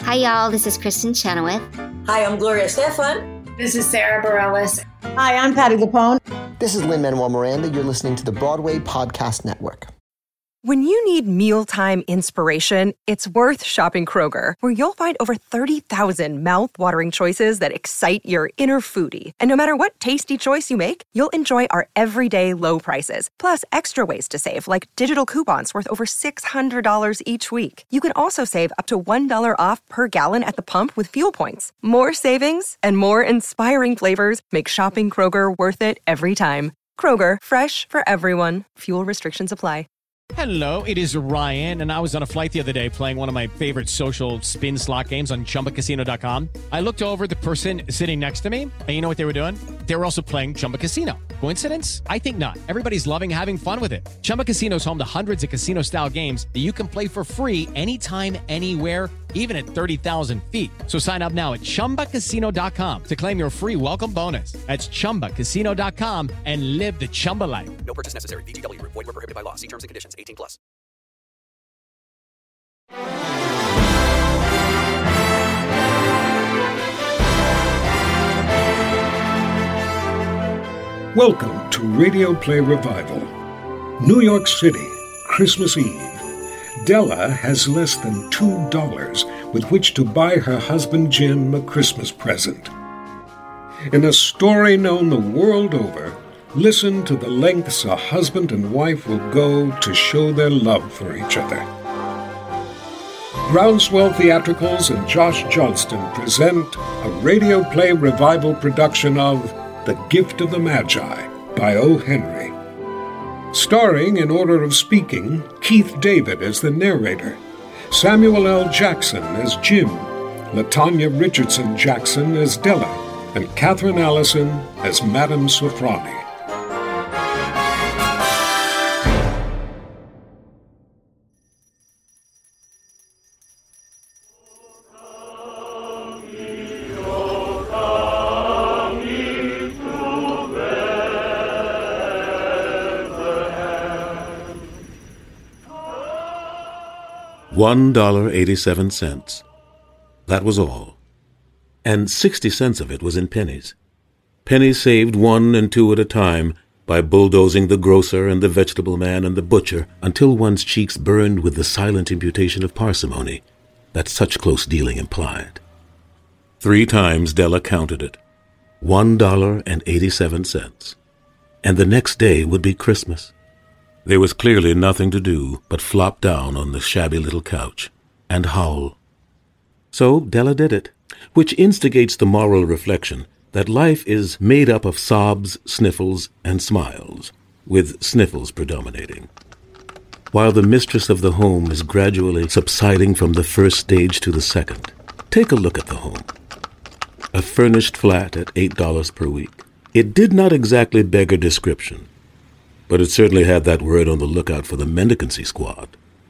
Hi, y'all. This is Kristen Chenoweth. Hi, I'm Gloria Stefan. This is Sarah Bareilles. Hi, I'm Patti LuPone. This is Lin-Manuel Miranda. You're listening to the Broadway Podcast Network. When you need mealtime inspiration, it's worth shopping Kroger, where you'll find over 30,000 mouth-watering choices that excite your inner foodie. And no matter what tasty choice you make, you'll enjoy our everyday low prices, plus extra ways to save, like digital coupons worth over $600 each week. You can also save up to $1 off per gallon at the pump with fuel points. More savings and more inspiring flavors make shopping Kroger worth it every time. Kroger, fresh for everyone. Fuel restrictions apply. Hello, it is Ryan, and I was on a flight the other day playing one of my favorite social spin slot games on ChumbaCasino.com. I looked over at the person sitting next to me, and you know what they were doing? They were also playing Chumba Casino. Coincidence? I think not. Everybody's loving having fun with it. Chumba Casino is home to hundreds of casino-style games that you can play for free anytime, anywhere, even at 30,000 feet. So sign up now at ChumbaCasino.com to claim your free welcome bonus. That's ChumbaCasino.com and live the Chumba life. No purchase necessary. VGW. Void where prohibited by law. See terms and conditions. 18 plus. Welcome to Radio Play Revival. New York City, Christmas Eve. Della has less than $2 with which to buy her husband Jim a Christmas present. In a story known the world over, listen to the lengths a husband and wife will go to show their love for each other. Groundswell Theatricals and Josh Johnston present a Radio Play Revival production of The Gift of the Magi by O. Henry. Starring, in order of speaking, Keith David as the narrator, Samuel L. Jackson as Jim, LaTanya Richardson Jackson as Della, and Catherine Allison as Madame Sofroni. $1.87. That was all. And 60 cents of it was in pennies. Pennies saved 1 and 2 at a time by bulldozing the grocer and the vegetable man and the butcher until one's cheeks burned with the silent imputation of parsimony that such close dealing implied. 3 times Della counted it. $1.87. And the next day would be Christmas. There was clearly nothing to do but flop down on the shabby little couch and howl. So Della did it, which instigates the moral reflection that life is made up of sobs, sniffles, and smiles, with sniffles predominating. While the mistress of the home is gradually subsiding from the first stage to the second, take a look at the home. A furnished flat at $8 per week. It did not exactly beg a description, but it certainly had that word on the lookout for the mendicancy squad.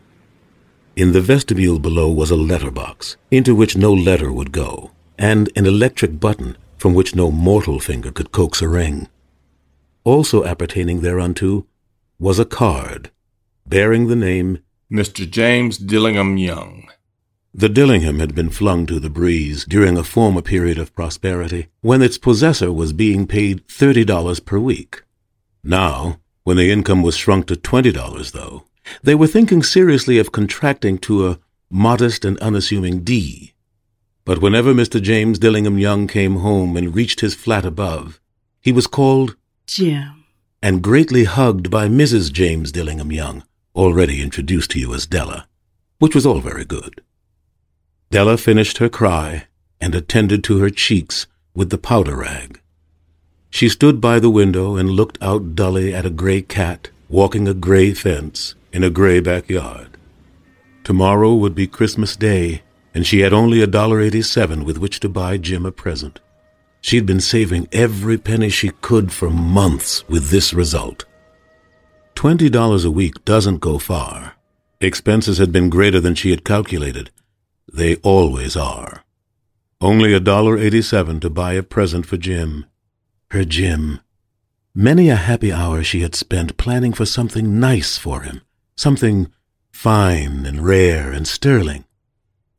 In the vestibule below was a letterbox, into which no letter would go, and an electric button from which no mortal finger could coax a ring. Also appertaining thereunto was a card, bearing the name Mr. James Dillingham Young. The Dillingham had been flung to the breeze during a former period of prosperity, when its possessor was being paid $30 per week. Now, when the income was shrunk to $20, though, they were thinking seriously of contracting to a modest and unassuming D. But whenever Mr. James Dillingham Young came home and reached his flat above, he was called Jim, and greatly hugged by Mrs. James Dillingham Young, already introduced to you as Della, which was all very good. Della finished her cry and attended to her cheeks with the powder rag. She stood by the window and looked out dully at a gray cat walking a gray fence in a gray backyard. Tomorrow would be Christmas Day, and she had only $1.87 with which to buy Jim a present. She'd been saving every penny she could for months with this result. $20 a week doesn't go far. Expenses had been greater than she had calculated. They always are. Only $1.87 to buy a present for Jim. Her Jim. Many a happy hour she had spent planning for something nice for him, something fine and rare and sterling.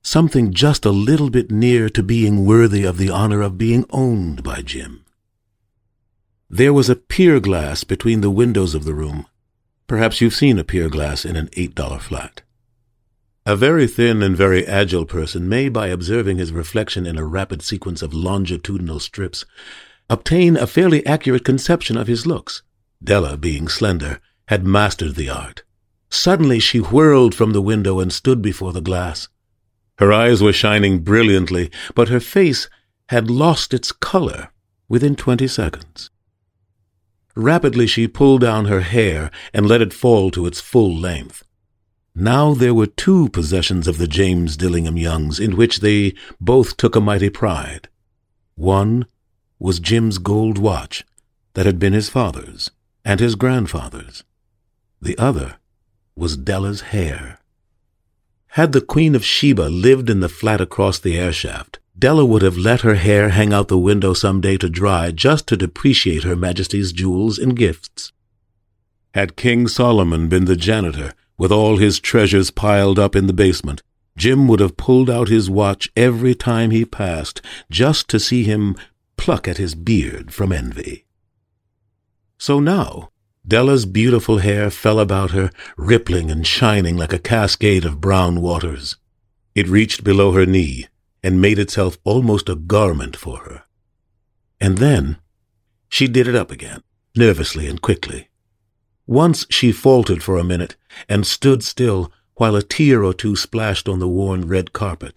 something just a little bit near to being worthy of the honor of being owned by Jim. There was a pier glass between the windows of the room. Perhaps you've seen a pier glass in an $8 flat. A very thin and very agile person may, by observing his reflection in a rapid sequence of longitudinal strips, obtain a fairly accurate conception of his looks. Della, being slender, had mastered the art. Suddenly she whirled from the window and stood before the glass. Her eyes were shining brilliantly, but her face had lost its color within 20 seconds. Rapidly she pulled down her hair and let it fall to its full length. Now there were two possessions of the James Dillingham Youngs in which they both took a mighty pride. One was Jim's gold watch that had been his father's and his grandfather's. The other was Della's hair. Had the Queen of Sheba lived in the flat across the air shaft, Della would have let her hair hang out the window some day to dry just to depreciate Her Majesty's jewels and gifts. Had King Solomon been the janitor, with all his treasures piled up in the basement, Jim would have pulled out his watch every time he passed just to see him pluck at his beard from envy. So now, Della's beautiful hair fell about her, rippling and shining like a cascade of brown waters. It reached below her knee and made itself almost a garment for her. And then she did it up again, nervously and quickly. Once she faltered for a minute and stood still while a tear or two splashed on the worn red carpet.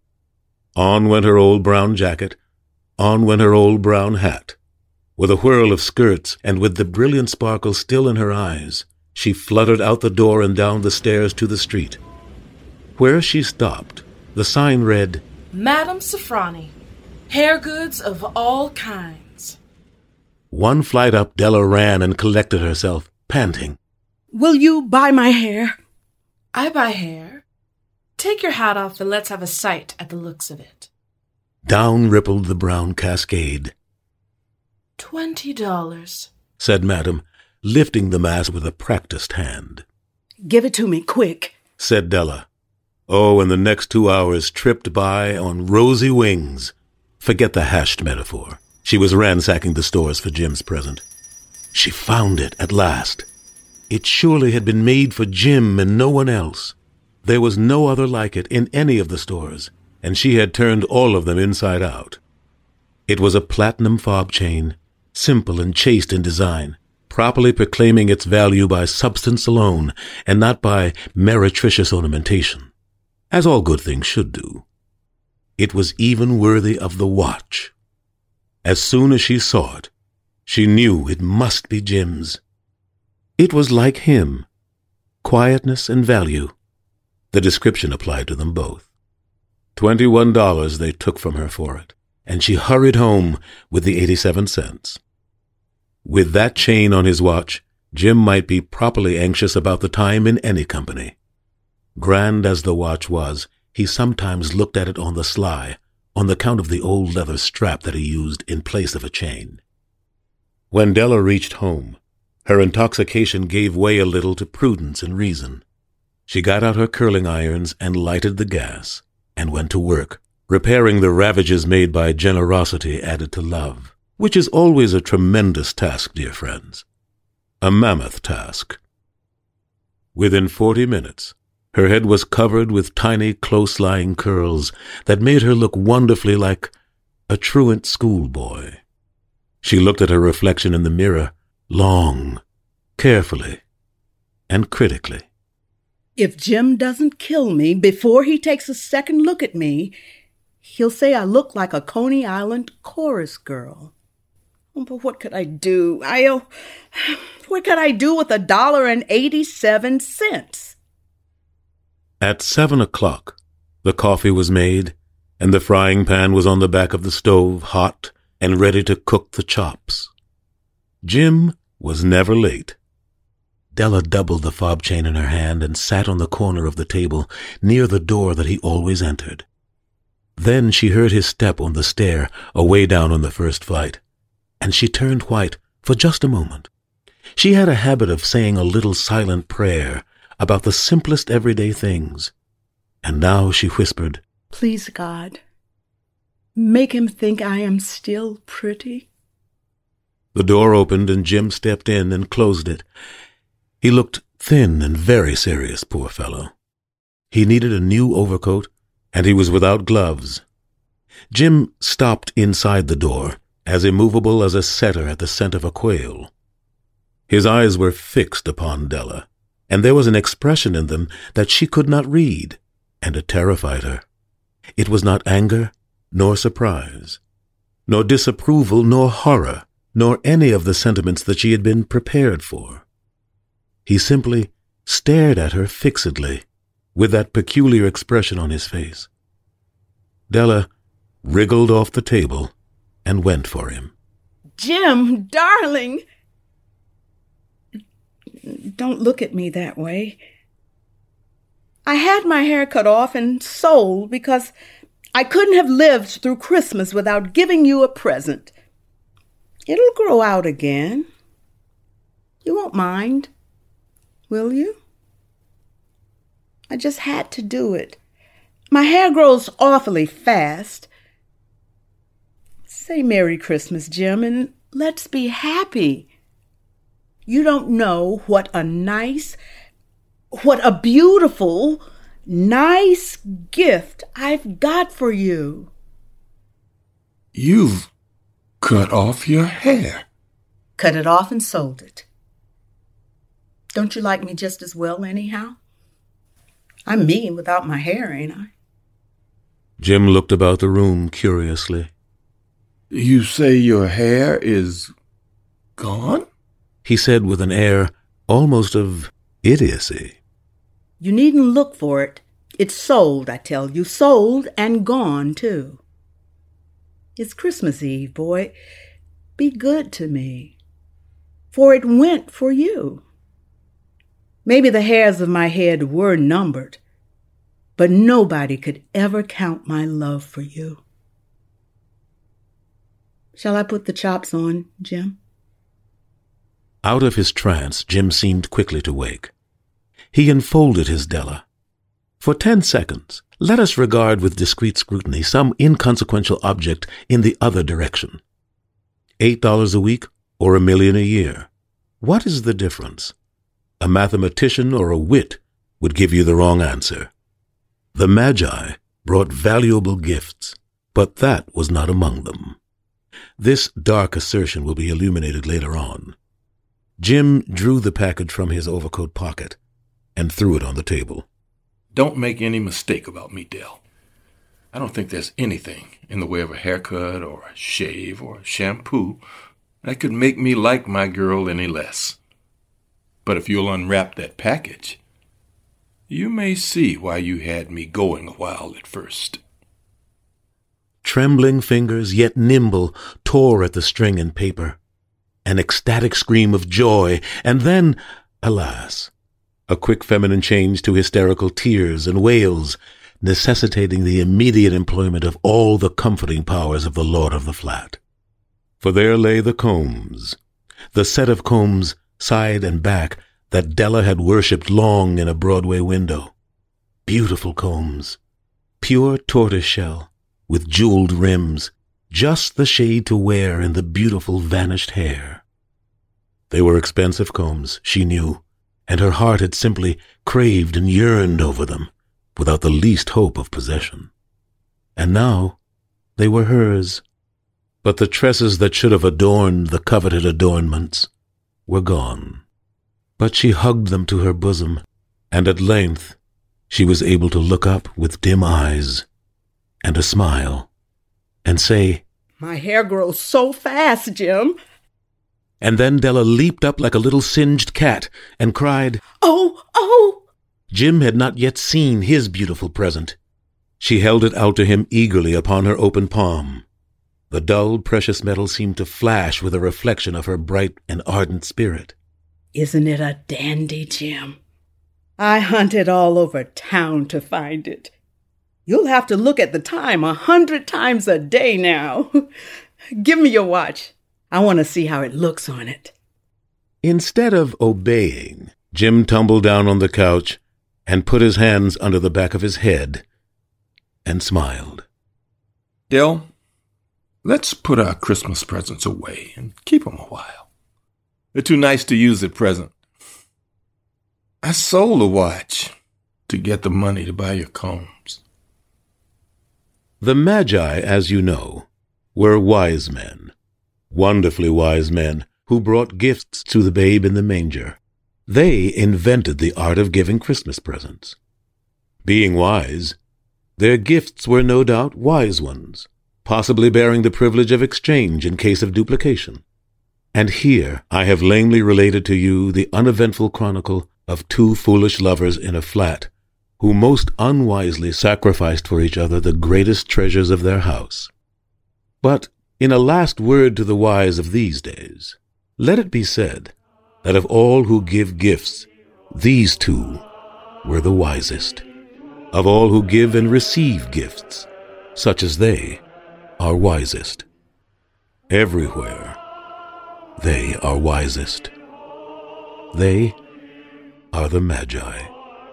On went her old brown jacket, on went her old brown hat. With a whirl of skirts and with the brilliant sparkle still in her eyes, she fluttered out the door and down the stairs to the street. Where she stopped, the sign read, Madame Safrani, hair goods of all kinds. One flight up, Della ran and collected herself, panting. Will you buy my hair? I buy hair. Take your hat off and let's have a sight at the looks of it. Down rippled the brown cascade. $20, said Madame, lifting the mass with a practiced hand. Give it to me, quick, said Della. Oh, and the next 2 hours tripped by on rosy wings. Forget the hashed metaphor. She was ransacking the stores for Jim's present. She found it at last. It surely had been made for Jim and no one else. There was no other like it in any of the stores, and she had turned all of them inside out. It was a platinum fob chain, simple and chaste in design, properly proclaiming its value by substance alone and not by meretricious ornamentation, as all good things should do. It was even worthy of the watch. As soon as she saw it, she knew it must be Jim's. It was like him, quietness and value. The description applied to them both. $21 they took from her for it, and she hurried home with the 87 cents. With that chain on his watch, Jim might be properly anxious about the time in any company. Grand as the watch was, he sometimes looked at it on the sly, on account of the old leather strap that he used in place of a chain. When Della reached home, her intoxication gave way a little to prudence and reason. She got out her curling irons and lighted the gas, and went to work, repairing the ravages made by generosity added to love, which is always a tremendous task, dear friends. A mammoth task. Within 40 minutes, her head was covered with tiny, close-lying curls that made her look wonderfully like a truant schoolboy. She looked at her reflection in the mirror long, carefully, and critically. If Jim doesn't kill me before he takes a second look at me, he'll say I look like a Coney Island chorus girl. But what could I do? What could I do with $1.87? At 7 o'clock, the coffee was made, and the frying pan was on the back of the stove, hot and ready to cook the chops. Jim was never late. Della doubled the fob chain in her hand and sat on the corner of the table near the door that he always entered. Then she heard his step on the stair away down on the first flight, and she turned white for just a moment. She had a habit of saying a little silent prayer about the simplest everyday things, and now she whispered, Please, God, make him think I am still pretty. The door opened and Jim stepped in and closed it. He looked thin and very serious, poor fellow. He needed a new overcoat, and he was without gloves. Jim stopped inside the door, as immovable as a setter at the scent of a quail. His eyes were fixed upon Della, and there was an expression in them that she could not read, and it terrified her. It was not anger, nor surprise, nor disapproval, nor horror, nor any of the sentiments that she had been prepared for. He simply stared at her fixedly, with that peculiar expression on his face. Della wriggled off the table and went for him. Jim, darling! Don't look at me that way. I had my hair cut off and sold because I couldn't have lived through Christmas without giving you a present. It'll grow out again. You won't mind, will you? I just had to do it. My hair grows awfully fast. Say Merry Christmas, Jim, and let's be happy. You don't know what a beautiful, nice gift I've got for you. You've cut off your hair. Cut it off and sold it. Don't you like me just as well anyhow? I'm me without my hair, ain't I? Jim looked about the room curiously. You say your hair is gone? He said with an air almost of idiocy. You needn't look for it. It's sold, I tell you. Sold and gone, too. It's Christmas Eve, boy. Be good to me. For it went for you. Maybe the hairs of my head were numbered, but nobody could ever count my love for you. Shall I put the chops on, Jim? Out of his trance, Jim seemed quickly to wake. He enfolded his Della. For 10 seconds, let us regard with discreet scrutiny some inconsequential object in the other direction. $8 a week or $1 million a year. What is the difference? A mathematician or a wit would give you the wrong answer. The Magi brought valuable gifts, but that was not among them. This dark assertion will be illuminated later on. Jim drew the package from his overcoat pocket and threw it on the table. Don't make any mistake about me, Del. I don't think there's anything in the way of a haircut or a shave or a shampoo that could make me like my girl any less. But if you'll unwrap that package, you may see why you had me going a while at first. Trembling fingers, yet nimble, tore at the string and paper. An ecstatic scream of joy, and then, alas, a quick feminine change to hysterical tears and wails, necessitating the immediate employment of all the comforting powers of the lord of the flat. For there lay the combs, the set of combs, side and back, that Della had worshipped long in a Broadway window. Beautiful combs, pure tortoiseshell, with jeweled rims, just the shade to wear in the beautiful vanished hair. They were expensive combs, she knew, and her heart had simply craved and yearned over them, without the least hope of possession. And now they were hers. But the tresses that should have adorned the coveted adornments were gone. But she hugged them to her bosom, and at length she was able to look up with dim eyes and a smile and say, My hair grows so fast, Jim. And then Della leaped up like a little singed cat and cried, Oh, oh! Jim had not yet seen his beautiful present. She held it out to him eagerly upon her open palm. The dull, precious metal seemed to flash with a reflection of her bright and ardent spirit. Isn't it a dandy, Jim? I hunted all over town to find it. You'll have to look at the time 100 times a day now. Give me your watch. I want to see how it looks on it. Instead of obeying, Jim tumbled down on the couch and put his hands under the back of his head. and smiled. Del, let's put our Christmas presents away and keep them a while. They're too nice to use at present. I sold a watch to get the money to buy your combs. The Magi, as you know, were wise men, wonderfully wise men who brought gifts to the babe in the manger. They invented the art of giving Christmas presents. Being wise, their gifts were no doubt wise ones, possibly bearing the privilege of exchange in case of duplication. And here I have lamely related to you the uneventful chronicle of two foolish lovers in a flat who most unwisely sacrificed for each other the greatest treasures of their house. But in a last word to the wise of these days, let it be said that of all who give gifts, these two were the wisest. Of all who give and receive gifts, such as they are wisest. Everywhere, they are wisest. They are the Magi.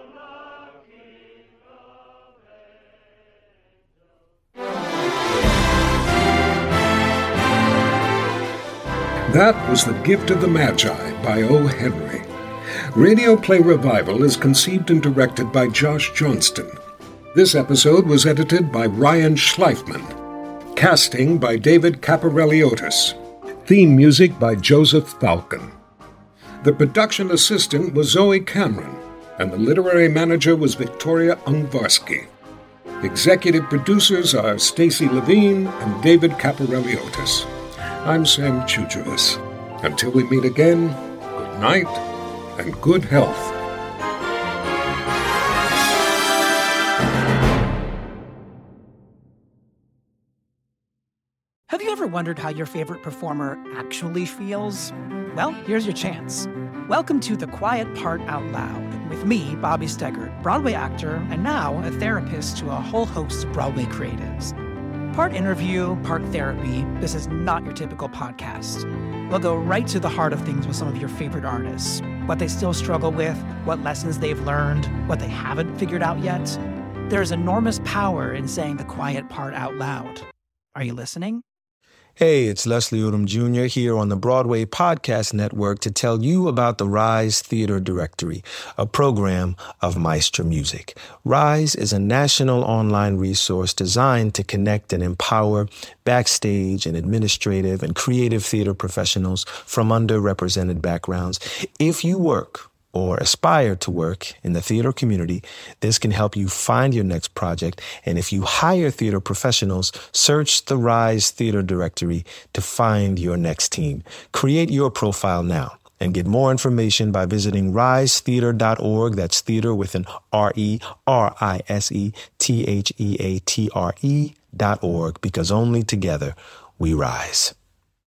That was The Gift of the Magi by O. Henry. Radio Play Revival is conceived and directed by Josh Johnston. This episode was edited by Ryan Schleifman. Casting by David Caparelli-Otis. Theme music by Joseph Falcon. The production assistant was Zoe Cameron, and the literary manager was Victoria Ungvarsky. Executive producers are Stacy Levine and David Caparelli-Otis. I'm Sam Chuchuvis. Until we meet again, good night and good health. Have you ever wondered how your favorite performer actually feels? Well, here's your chance. Welcome to The Quiet Part Out Loud with me, Bobby Steggert, Broadway actor and now a therapist to a whole host of Broadway creatives. Part interview, part therapy, this is not your typical podcast. We'll go right to the heart of things with some of your favorite artists, what they still struggle with, what lessons they've learned, what they haven't figured out yet. There's enormous power in saying the quiet part out loud. Are you listening? Hey, it's Leslie Odom Jr. here on the Broadway Podcast Network to tell you about the Rise Theater Directory, a program of Maestro Music. Rise is a national online resource designed to connect and empower backstage and administrative and creative theater professionals from underrepresented backgrounds. If you work or aspire to work in the theater community, this can help you find your next project. And if you hire theater professionals, search the Rise Theater Directory to find your next team. Create your profile now and get more information by visiting risetheater.org. That's theater with an RERISETHEATRE.org, because only together we rise.